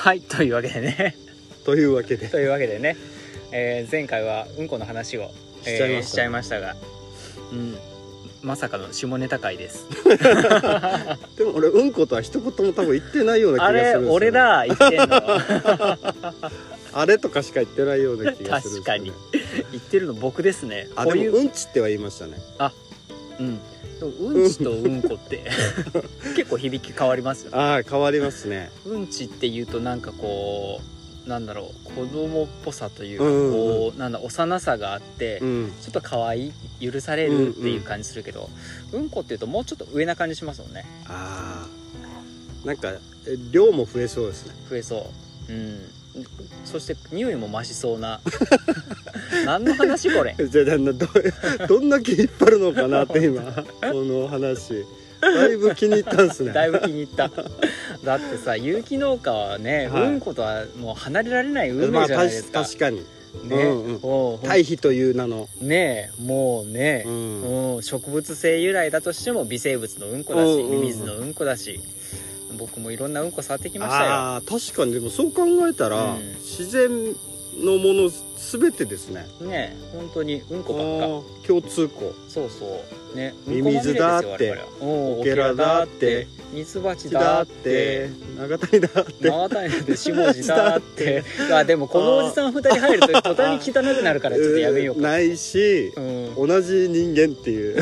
はい、というわけでねというわけでね、前回はうんこの話を、しちゃいましたが、まさかの下ネタ回ですでも俺うんことは一言も多分言ってないような気がするんですよ、ね、 あれ俺だ言ってんのあれとかしか言ってないような気がするんですよ、ね、 確かに言ってるの僕ですね。 でもうんちっては言いましたね。 でもうんちとうんこって結構響き変わりますよね。 変わりますね。 うんちっていうとなんかこうなんだろう、子供っぽさというか、こうなんだ幼さがあって、ちょっと可愛い許されるっていう感じするけど、うんこっていうともうちょっと上な感じしますもんね。 なんか量も増えそうですね。 増えそう。そして匂いも増しそうな何の話これじゃあどんだけ引っ張るのかなって今この話だいぶ気に入ったんですね。 だいぶ気に入っただってさ、有機農家はね、うんことはもう離れられない運命じゃないですか。 確かにね、 堆肥という名のねえ、もうね、植物性由来だとしても微生物のうんこだし、ミミズのうんこだし、僕もいろんなうんこ触ってきましたよ。 確かに。でもそう考えたら、自然のもの全てですね。 ねえ、本当にうんこばっか共通項。 そうそうね、 ミミズだってオケラだってミツバチだって長谷だって下地だってでもこのおじさん2人入ると途端に汚くなるからちょっとやめようか。 ないし、同じ人間っていう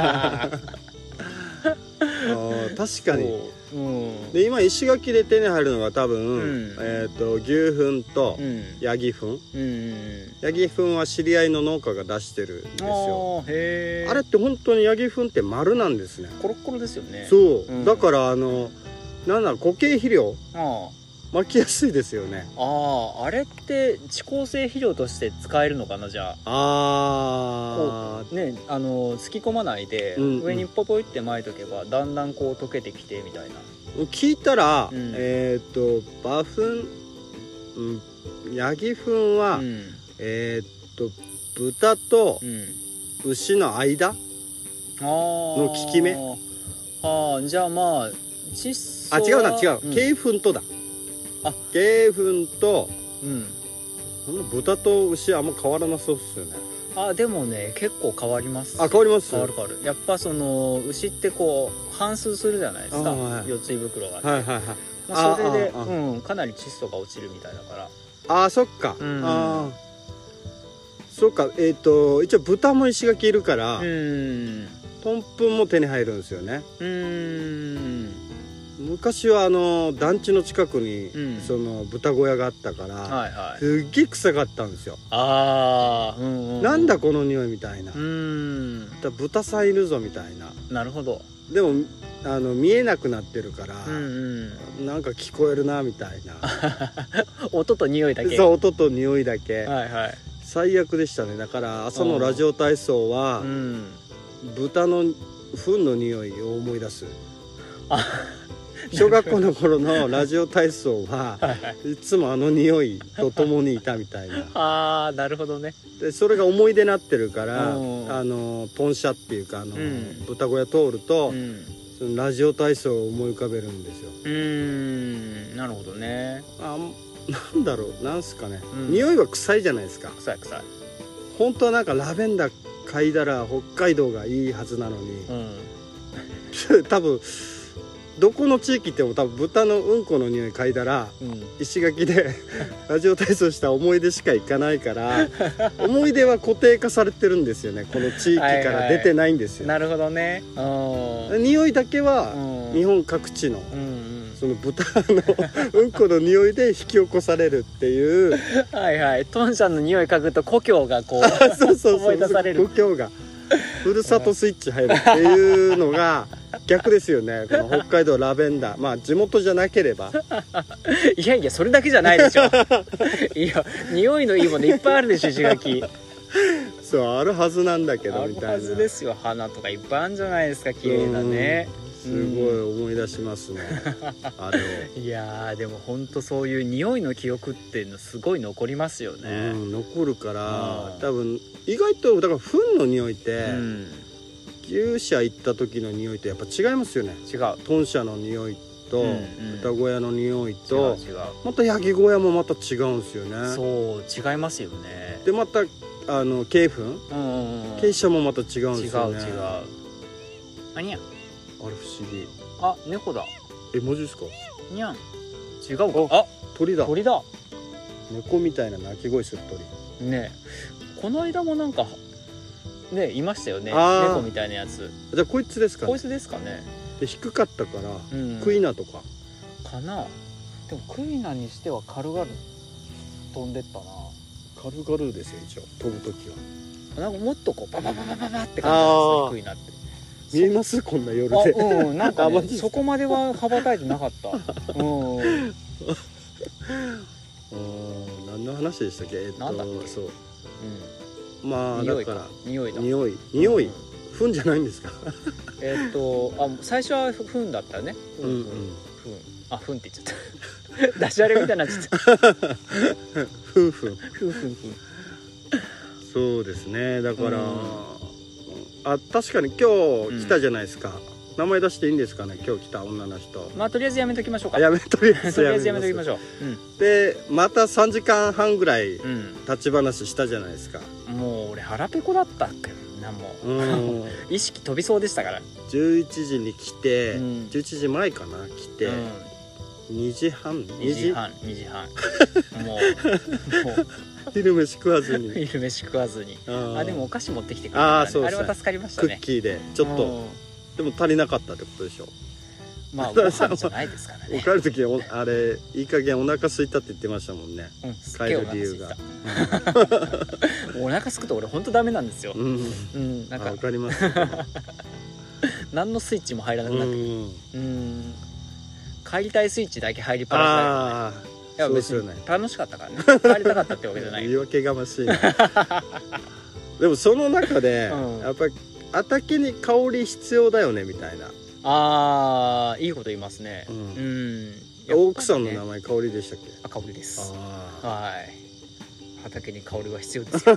確かに。で今石垣で手に入るのが多分、牛糞とヤギ糞。ヤギ糞は知り合いの農家が出してるんですよ。あれって本当にヤギ糞って丸なんですね。 コロッコロですよね。 そう、だからなんだろう、固形肥料巻きやすいですよね。 あれって遅効性肥料として使えるのかな。じゃあね、突き込まないで、上にポポイって巻いとけばだんだんこう溶けてきてみたいな。 聞いたら、馬糞、ヤギ糞は、豚と牛の間の効き目。 じゃあまあ窒素は違う鶏糞とだ。鶏糞と、豚と牛はあんま変わらなそうっすよね。 でもね結構変わります。 変わります。 変わる。やっぱその牛ってこう反芻するじゃないですか。四つ胃袋があって、それでかなり窒素が落ちるみたいだから。 そっか。そっか。一応豚も石垣いるからとんぷんも手に入るんですよね。昔は団地の近くにその豚小屋があったから、すっげえ臭かったんですよ。なんだこの匂いみたいな。豚さんいるぞみたいな。なるほど。でも見えなくなってるから、なんか聞こえるなみたいな音と匂いだけ。 そう、音と匂いだけ。最悪でしたね。だから朝のラジオ体操は豚の糞の匂いを思い出す。小学校の頃のラジオ体操はいつも匂いとともにいたみたいな。 なるほどね。 でそれが思い出になってるから豚舎っていうか豚小屋通ると、そのラジオ体操を思い浮かべるんですよ。 なるほどね。 なんだろう、なんすかね、匂いは臭いじゃないですか。 臭い。 本当はなんかラベンダー嗅いだら北海道がいいはずなのに、多分どこの地域行っても多分豚のうんこの匂い嗅いだら、石垣でラジオ体操した思い出しか行かないから思い出は固定化されてるんですよね。この地域から出てないんですよ。 なるほどね。 匂いだけは日本各地のその豚のうんこの匂いで引き起こされるっていうトンシャンの匂い嗅ぐと故郷がこう思い出される。 故郷がふるさとスイッチ入るっていうのが逆ですよね。この北海道ラベンダー、地元じゃなければいやそれだけじゃないでしょいや匂いのいいものいっぱいあるでしょ石垣。 そうあるはずなんだけどみたいな。 あるはずですよ。花とかいっぱいあるんじゃないですか。綺麗なね。 すごい思い出しますねあれを。 いやでも本当そういう匂いの記憶っていうのすごい残りますよね。 残るから多分意外とだから糞の匂いって、牛舎行った時の匂いとやっぱ違いますよね。 違う。 豚舎の匂いと、豚小屋の匂いと、また焼き小屋もまた違うんですよね。 そう違いますよね。 でまた鶏粉、鶏舎もまた違うんですよね。 違うあにゃん、 あれ不思議。 あ、猫だ。 マジですか？ にゃん、違うか。あ、 鳥だ。 鳥だ。 猫みたいな鳴き声する鳥ね。この間もなんかねいましたよね、猫みたいなやつ。 じゃあこいつですかね。 こいつですかね。 で低かったから、クイナとかかな。でもクイナにしては軽々飛んでったな。 軽々ですよ一応飛ぶ時は。 なんかもっとこうババババババって感じなんですよ、クイナって。 見えます？こんな夜で。 なんか、ね、そこまでは羽ばたいてなかった。 何の話でしたっけ？ なんだっけ？ そう。まあだから匂いだ。 匂い。糞じゃないんですか？ 最初は糞だったよね。糞。あ、糞って言っちゃった。ダジャレみたいになっちゃった。 糞。そうですね。だから、確かに今日来たじゃないですか。名前出していいんですかね？今日来た女の人。 まあとりあえずやめときましょうか。 とりあえずやめときましょう。でまた3時間半ぐらい立ち話したじゃないですか。 もう俺腹ペコだったっけな、もう意識飛びそうでしたから。 11時に来て、11時前かな来て、2時半もう昼飯食わずにでもお菓子持ってきてくれたからね。あれは助かりましたね。 クッキーでちょっとでも足りなかったってことでしょ。 まあご飯じゃないですからね。 帰る時あれいい加減お腹空いたって言ってましたもんね。帰る理由が。 お腹空くと俺本当ダメなんですよ。なんかわかります。 何のスイッチも入らなくなって帰りたいスイッチだけ入りっぱなしだよね。いや別に楽しかったからね。帰りたかったってわけじゃない。 言い訳がましいな。でもその中でやっぱり畑に香り必要だよねみたいな。 いいこと言いますね。 奥さんの名前香りでしたっけ？ 香りです。はい。畑に香りは必要ですよ。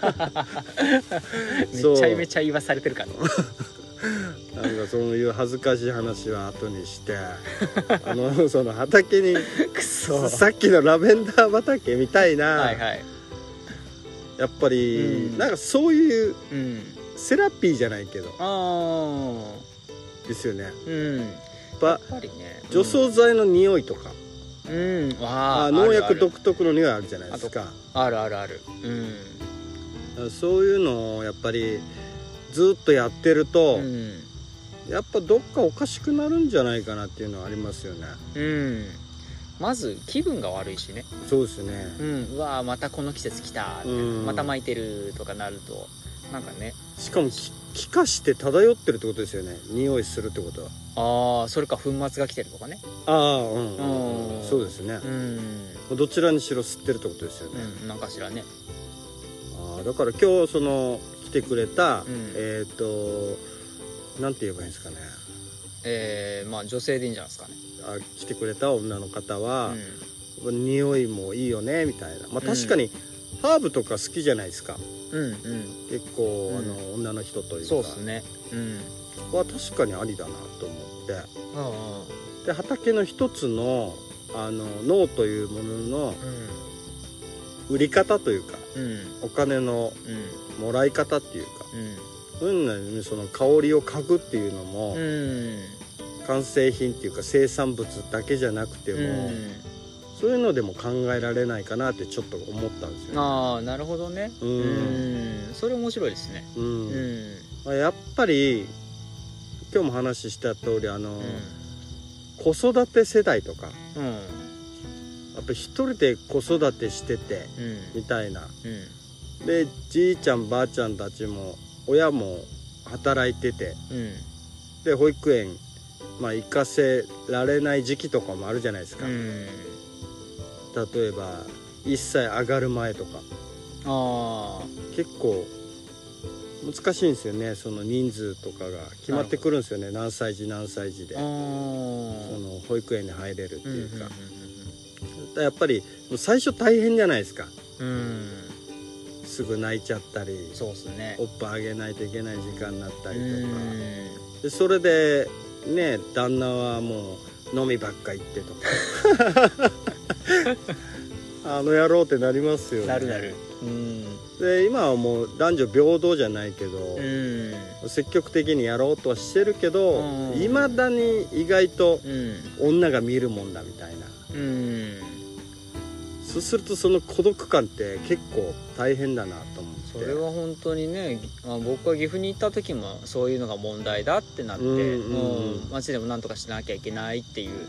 めちゃ言わされてるから。 なんかそういう恥ずかしい話は後にしてその畑にさっきのラベンダー畑みたいな、やっぱりなんかそういうセラピーじゃないけどですよね。やっぱりね、除草剤の匂いとか農薬独特の匂いあるじゃないですか。 ある。 そういうのをやっぱりずっとやってると、やっぱどっかおかしくなるんじゃないかなっていうのはありますよね。 まず気分が悪いしね。 そうですね。 うわまたこの季節来た、また巻いてるとかなるとなんかね。しかも気化して漂ってるってことですよね。匂いするってことは。それか粉末が来てるとかね。 そうですね。どちらにしろ吸ってるってことですよね。 なんかしらね。 だから今日その来てくれたなんて言えばいいんですかね。 まあ女性でいいんじゃないですかね。 来てくれた女の方は、匂いもいいよねみたいな。確かにハーブとか好きじゃないですか。結構女の人というか。 そうですね。 は確かにありだなと思って。で畑の一つの農というものの売り方というか、お金のもらい方っていうか。そういうのにその香りを嗅ぐっていうのも完成品っていうか生産物だけじゃなくてもそういうのでも考えられないかなってちょっと思ったんですよ。 なるほどね。それ面白いですね。 やっぱり今日も話した通り子育て世代とかやっぱ一人で子育てしててみたいな。でじいちゃんばあちゃんたちも親も働いてて、で保育園行かせられない時期とかもあるじゃないですか。例えば1歳上がる前とか結構難しいんですよね。その人数とかが決まってくるんですよね。何歳児でその保育園に入れるっていうか。やっぱり最初大変じゃないですか。すぐ泣いちゃったり、おっぱいあげないといけない時間になったりとかで、それでね旦那はもう飲みばっか行ってとかあの野郎ってなりますよね。 なる。 で今はもう男女平等じゃないけど、積極的にやろうとはしてるけど、いまだに意外と女が見るもんだみたいな、そうするとその孤独感って結構大変だなと思って。 それは本当にね、僕は岐阜に行った時もそういうのが問題だってなって、町でもなんとかしなきゃいけないっていう、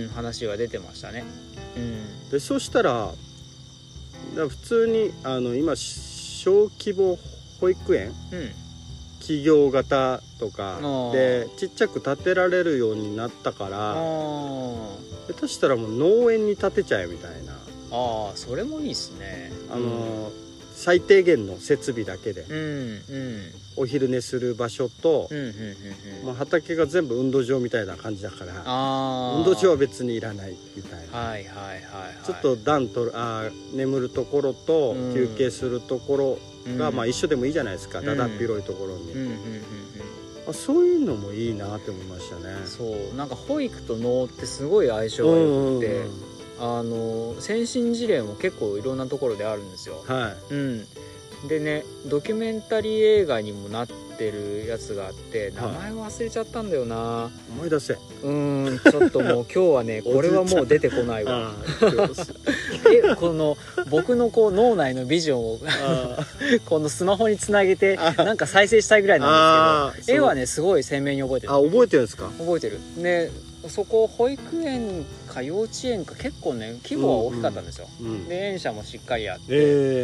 話が出てましたね。 でそうしたら普通に今小規模保育園、企業型とかでちっちゃく建てられるようになったから、下手したらもう農園に建てちゃえみたいな。 それもいいですね。 最低限の設備だけで、お昼寝する場所と、畑が全部運動場みたいな感じだから、運動場は別にいらないみたいな。ちょっと暖と眠るところと休憩するところが、一緒でもいいじゃないですか、だだっ広いところに。そういうのもいいなって思いましたね。 そうなんか保育と農ってすごい相性が良くて、先進事例も結構いろんなところであるんですよ。でね、ドキュメンタリー映画にもなってるやつがあって、名前忘れちゃったんだよな。 思い出せ。 ちょっともう今日はねこれはもう出てこないわこの僕のこう脳内のビジョンをこのスマホにつなげてなんか再生したいぐらいなんですけど、絵はねすごい鮮明に覚えてる。 覚えてるんですか？ 覚えてるね。そこ保育園か幼稚園か結構ね規模は大きかったんですよ。で園舎もしっかりあって、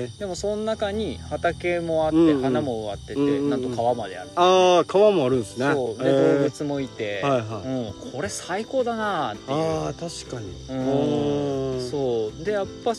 でもその中に畑もあって、花も植わってて、なんと川まである。 川もあるんですね。 そうで動物もいて、これ最高だなっていう。 確かに。 そうでやっぱ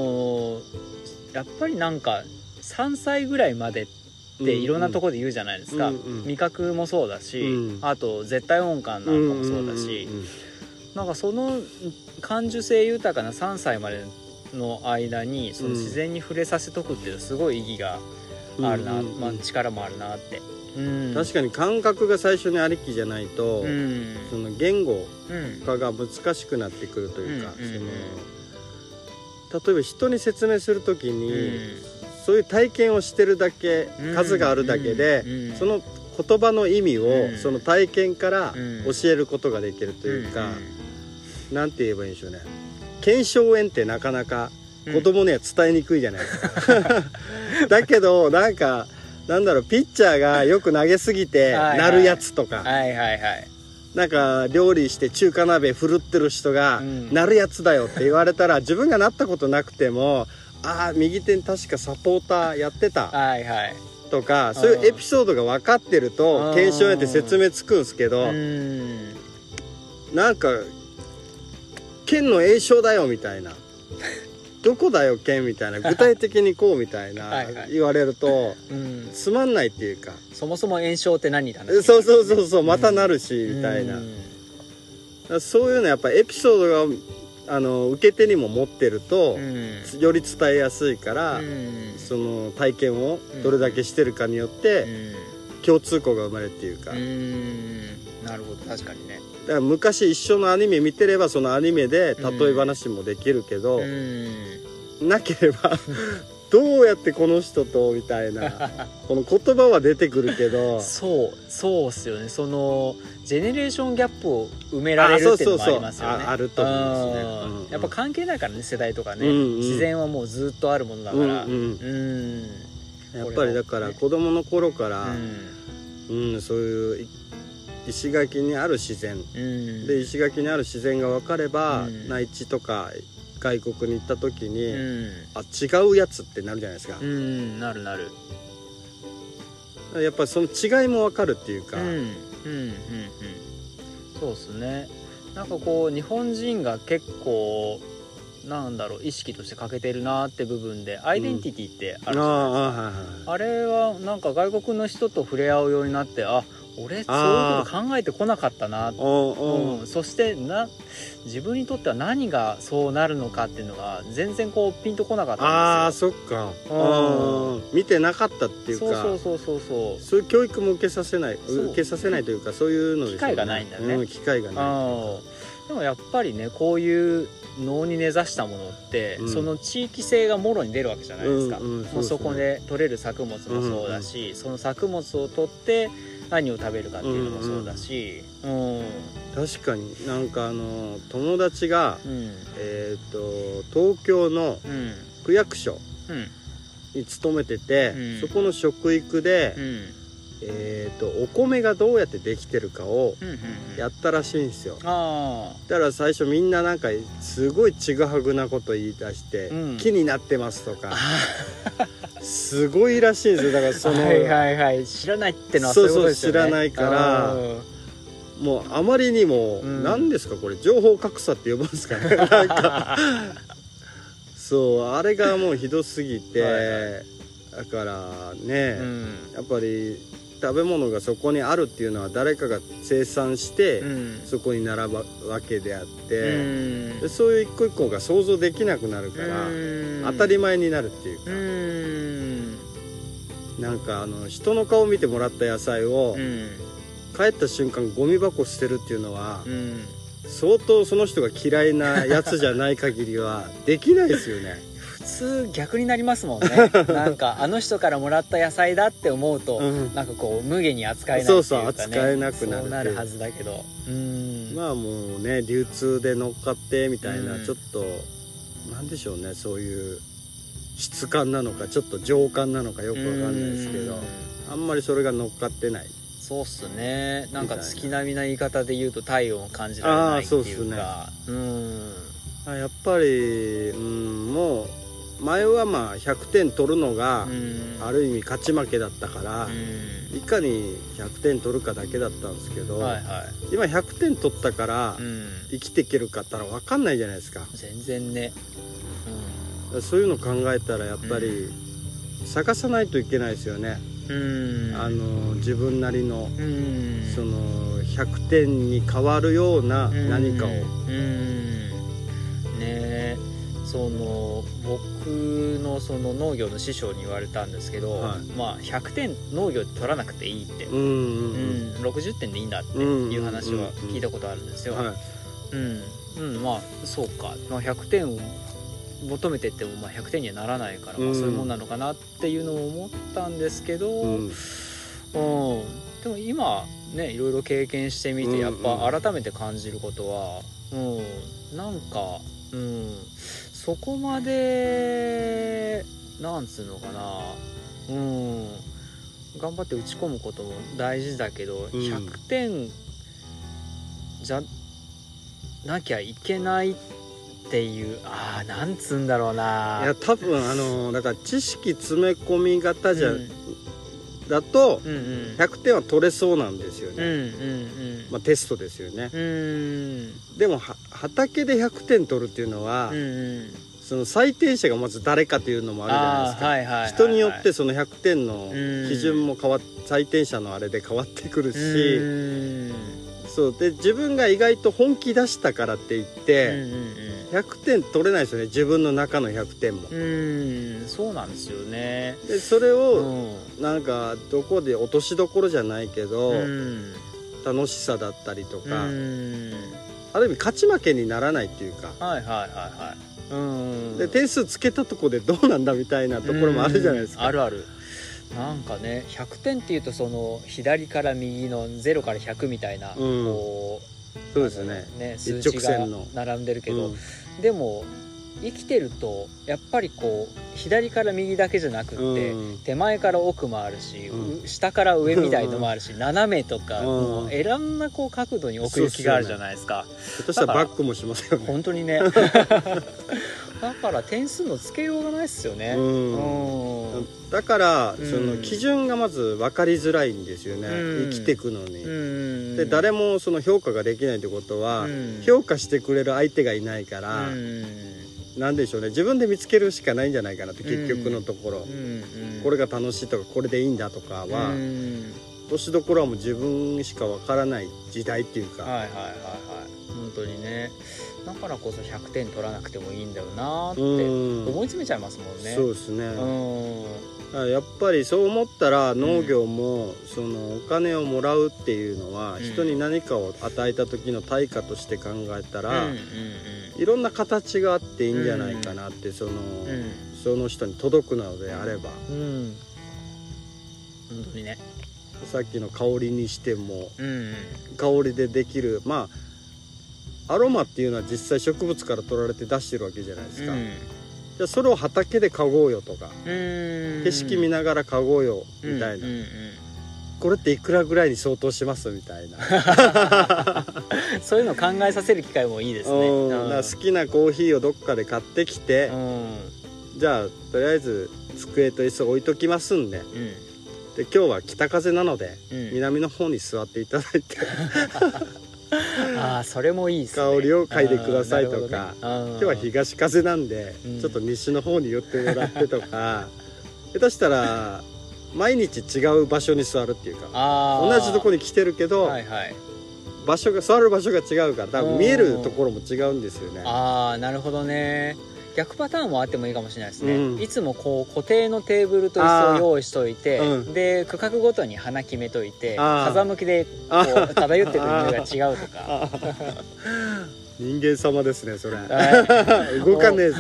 りなんか3歳ぐらいまでっていろんなところで言うじゃないですか。味覚もそうだし、あと絶対音感なんかもそうだし、なんかその感受性豊かな3歳までの間にその自然に触れさせとくっていうすごい意義があるな、力もあるなって。 確かに感覚が最初にありきじゃないと、その言語化が難しくなってくるというか、例えば人に説明するときに、そういう体験をしてるだけ、数があるだけで、その言葉の意味をその体験から教えることができるというか、なんて言えばいいんでしょうね。腱鞘炎ってなかなか子供には伝えにくいじゃないですか。だけどなんだろう、ピッチャーがよく投げすぎてなるやつとか、なんか料理して中華鍋振るってる人がなるやつだよって言われたら、自分がなったことなくても、右手に確かサポーターやってたとか、そういうエピソードが分かってると腱鞘炎って説明つくんですけど、なんか腱の炎症だよみたいな、どこだよ腱みたいな、具体的にこうみたいな言われるとつまんないっていうか、 そもそも炎症って何だね。 そうまたなるしみたいな、そういうのやっぱエピソードが受け手にも持ってると、より伝えやすいから、その体験をどれだけしてるかによって共通項が生まれるっていうか。 なるほど、確かにね。 だから昔一緒のアニメ見てればそのアニメで例え話もできるけど、なければどうやってこの人とみたいなこの言葉は出てくるけど、 そうっすよね。そのジェネレーションギャップを埋められるっていうのもありますよね。 あると思いますね。 やっぱ関係ないからね、世代とかね、自然はもうずっとあるものだから、やっぱりだから子供の頃から、そういう石垣にある自然、で石垣にある自然が分かれば、内地とか外国に行った時に、違うやつってなるじゃないですか。 なるやっぱりその違いも分かるっていうか、 そうですね。なんかこう日本人が結構意識として欠けてるなって部分でアイデンティティってあるじゃないですか。あれはなんか外国の人と触れ合うようになって、俺そういうこと考えてこなかったな、そして自分にとっては何がそうなるのかっていうのが全然こうピンとこなかったんですよ。 そっか。見てなかったっていうか、そういう教育も受けさせないというか、そういうのですよね。 機会がないんだね。 機会がない。 でもやっぱりねこういう能に根ざしたものって、その地域性がもろに出るわけじゃないですか。もうそこで取れる作物もそうだし、その作物を取って何を食べるかっていうのもそうだし、 確かになんか友達が、東京の区役所に勤めてて、そこの食育で、お米がどうやってできてるかをやったらしいんですよ。だから最初みんななんかすごいちぐはぐなこと言い出して、木になってますとかすごいらしいんですよ。だからその知らないってのはそういうことですよね。 知らないからもうあまりにも、何ですかこれ情報格差って呼ぶんですかねなんかそうあれがもうひどすぎて、だからね、やっぱり食べ物がそこにあるっていうのは誰かが生産して、そこに並ぶわけであって、でそういう一個一個が想像できなくなるから、当たり前になるっていうか、なんか人の顔見てもらった野菜を、帰った瞬間ゴミ箱捨てるっていうのは、相当その人が嫌いなやつじゃない限りはできないですよね。 普通逆になりますもんねなんかあの人からもらった野菜だって思うと、なんかこう無下に扱えないっていうかね、 扱えなくなる、 そうなるはずだけど、 まあもうね流通で乗っかってみたいな、ちょっとなんでしょうね、そういう質感なのかちょっと情感なのかよくわかんないですけど、あんまりそれが乗っかってない。 そうっすね。なんか月並みな言い方で言うと体温を感じられないっていうか、 やっぱり、もう前はまあ100点取るのがある意味勝ち負けだったから、いかに100点取るかだけだったんですけど、今100点取ったから生きていけるかって言ったら分かんないじゃないですか。 全然ね、 そういうの考えたらやっぱり探さないといけないですよね。自分なりのその100点に変わるような何かをね。その僕のその農業の師匠に言われたんですけど、まあ100点農業で取らなくていいって、60点でいいんだっていう話は聞いたことあるんですよ。まあそうか、まあ、100点を求めてってもまあ100点にはならないから、まあそういうもんなのかなっていうのを思ったんですけど、でも今ねいろいろ経験してみてやっぱ改めて感じることは、なんかそこまでなんつうのかな、頑張って打ち込むことも大事だけど、100点じゃなきゃいけないっていう、なんつうんだろうな。 いや多分だから知識詰め込み型だと100点は取れそうなんですよね。まあテストですよね。でも畑で100点取るっていうのは、その採点者がまず誰かというのもあるじゃないですか。人によってその100点の基準も採点者のあれで変わってくるし、そうで自分が意外と本気出したからって言って100点取れないですよね、自分の中の100点も。 そうなんですよね。 でそれをなんかどこで落としどころじゃないけど、楽しさだったりとか、ある意味勝ち負けにならないっていうか、で点数つけたとこでどうなんだみたいなところもあるじゃないですか。 あるある。なんかね100点っていうとその左から右の0から100みたいな、こうそうですね、 数値が並んでるけど、でも生きてるとやっぱりこう左から右だけじゃなくって、手前から奥もあるし、下から上みたいのもあるし、斜めとか、もういろんなこう角度に奥行きがあるじゃないですか。 ひょっとしたらバックもしますよね。 本当にねだから点数のつけようがないっすよね。 だからその基準がまず分かりづらいんですよね、生きていくのに。で誰もその評価ができないってことは、評価してくれる相手がいないから、なんでしょうね、自分で見つけるしかないんじゃないかなって、結局のところ、これが楽しいとかこれでいいんだとかは、 年どころはもう自分しかわからない時代っていうか、 はいはいはいはい、本当にね。だからこそ100点取らなくてもいいんだよなって思い詰めちゃいますもんね。 そうですね。やっぱりそう思ったら農業もそのお金をもらうっていうのは人に何かを与えた時の対価として考えたらいろんな形があっていいんじゃないかなって、その人に届くのであれば、本当にね。 さっきの香りにしても、香りでできるアロマっていうのは実際植物から取られて出してるわけじゃないですか。じゃあそれを畑で嗅ごうよとか、景色見ながら嗅ごうよみたいな、これっていくらぐらいに相当しますみたいなそういうのを考えさせる機会もいいですね。 だから好きなコーヒーをどっかで買ってきて、じゃあとりあえず机と椅子置いときますんで、で今日は北風なので、南の方に座っていただいてそれもいいですね。 香りを嗅いでくださいとか、今日は東風なんで、ちょっと西の方に寄ってもらってとか下手したら毎日違う場所に座るっていうか、同じとこに来てるけど、場所が座る場所が違うから多分見えるところも違うんですよね。 なるほどね。逆パターンもあってもいいかもしれないですね。いつもこう固定のテーブルと椅子を用意しといて、で区画ごとに花決めといて、風向きでこう漂ってくる匂いが違うとか人間様ですねそれ動かねえぞ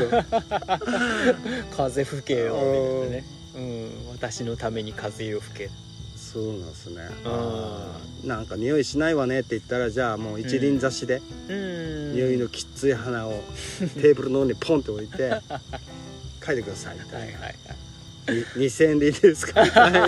風吹けよみたいなね、私のために風を吹け。 そうなんですね。なんか匂いしないわねって言ったら、じゃあもう一輪挿しで匂いのきつい花をテーブルの上にポンって置いて嗅いでくださいみたいな2000円でいいですかみたいな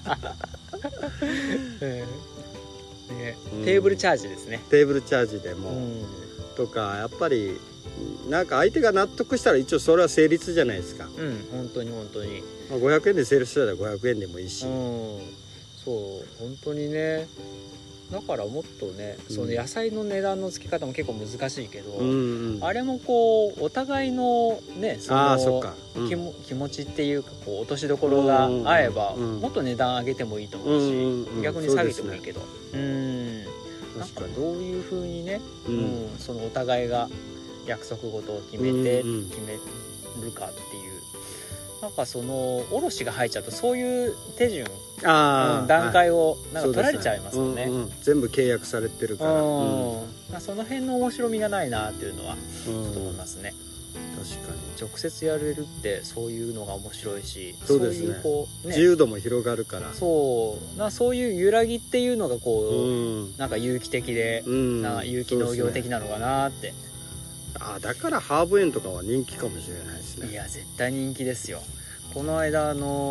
テーブルチャージですね。 テーブルチャージでもとか、やっぱりなんか相手が納得したら一応それは成立じゃないですか。 本当に本当に、 500円でセールしたら500円でもいいし、 そう本当にね。だからもっとね、その野菜の値段の付け方も結構難しいけど、あれもこうお互いのね、その気持ちっていうか、こう落としどころが合えば、もっと値段上げてもいいと思うし、逆に下げてもいいけど、なんかどういう風にね、そのお互いが約束事を決めるかっていう。なんかその卸が入っちゃうとそういう手順、段階をなんか取られちゃいますよね。 全部契約されてるから、 その辺の面白みがないなっていうのはちょっと思いますね。 確かに直接やれるってそういうのが面白いし、 そうですね、自由度も広がるから、 そういう揺らぎっていうのがこう、なんか有機的で、なんか有機農業的なのかなって。 だからハーブ園とかは人気かもしれないですね。 いや絶対人気ですよ。この間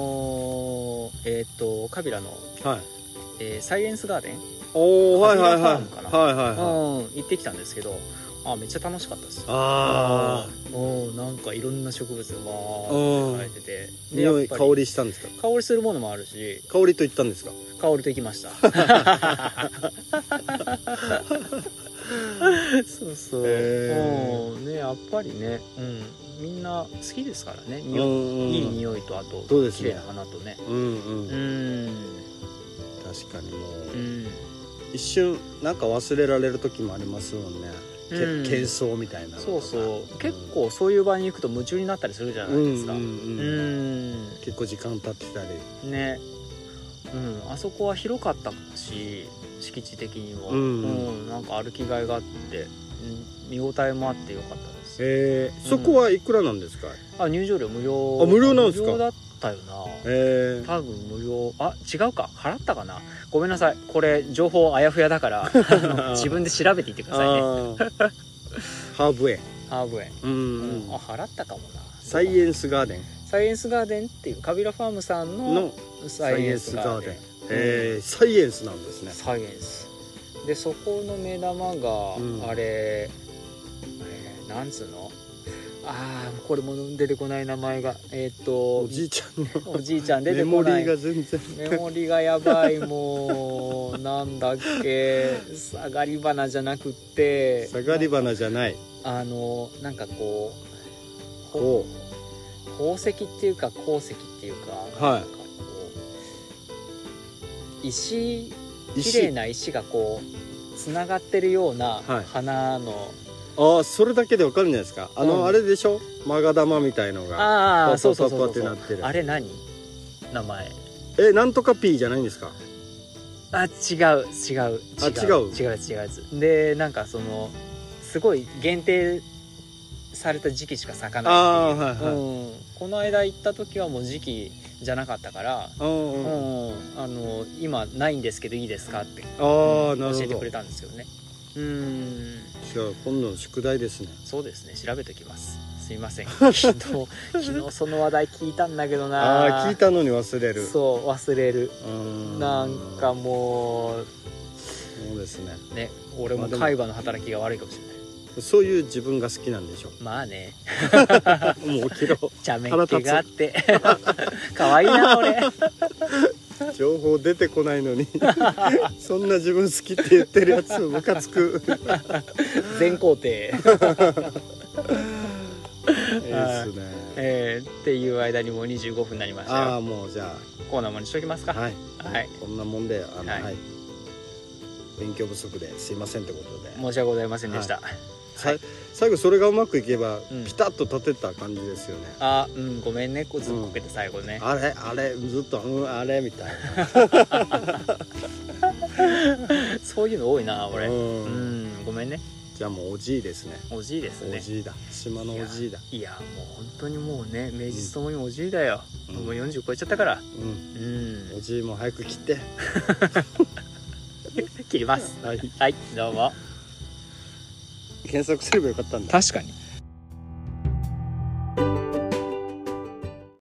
カビラの、サイエンスガーデン、行ってきたんですけど、めっちゃ楽しかったです。なんかいろんな植物が生えてて、 匂い香りしたんですか？ 香りするものもあるし。 香りと言ったんですか？ 香りと行きましたそうね、やっぱりね、みんな好きですからね、いい匂いと、あと綺麗な花とね。 確かにもう、一瞬なんか忘れられる時もありますもんね。喧騒みたいなのとか。 結構そういう場に行くと夢中になったりするじゃないですか。 結構時間経ってたりね。あそこは広かったし、敷地的にも、なんか歩きがいがあって、見応えもあってよかったです。 そこはいくらなんですか？ 入場料無料。 無料なんですか？ 無料だったよな。多分無料。違うか、払ったかな。ごめんなさい、これ情報あやふやだから自分で調べていってくださいねハーブ園払ったかもな。 サイエンスガーデンっていうカビラファームさんのサイエンスガーデン。 サイエンスなんですね。 サイエンスで、そこの目玉が、なんつうの、これも出てこない名前が、 おじいちゃん出てこない。 メモリーが全然メモリがやばい。もうなんだっけ、下がり花じゃなくて、 下がり花じゃない、 なんかこう宝石っていうか鉱石っていうか、なんかこう石綺麗な石がこうつながってるような花の、 ああそれだけでわかるんじゃないですか。あれでしょ、マガ玉みたいのがああそうそうパそうそうパってなってる。 あれ何名前なんとかピーじゃないんですか。 違うでなんかそのすごい限定された時期しか咲かないっていう、この間行った時はもう時期じゃなかったから、今ないんですけどいいですかって教えてくれたんですよね。 じゃあ今度の宿題ですね。 そうですね、調べてきます。すいません昨日その話題聞いたんだけどな。 聞いたのに忘れる。 そう忘れる。なんかもうそうですね。 俺も海馬の働きが悪いかもしれない。 そういう自分が好きなんでしょ。 まあねもう起きろ。 茶目っ気があって可愛いな俺情報出てこないのにそんな自分好きって言ってるやつムカつく全肯定ですね。 っていう間にもう25分になりましたよ。 もうじゃあコーナーもにしときますか。はい、 こんなもんで勉強不足ですいませんってことで申し訳ございませんでした。 最後それがうまくいけばピタッと立てた感じですよね。 ごめんねずっこけて最後ね、 あれずっとあれみたいなそういうの多いな俺。ごめんね。 じゃあもうおじいですね。 おじいですね。 おじいだ、島のおじいだ。 いやもう本当にもうね名実ともにおじいだよ、もう40超えちゃったから。 おじいも早く切って切ります。はいどうも。 検索すればよかったんだ。 確かに。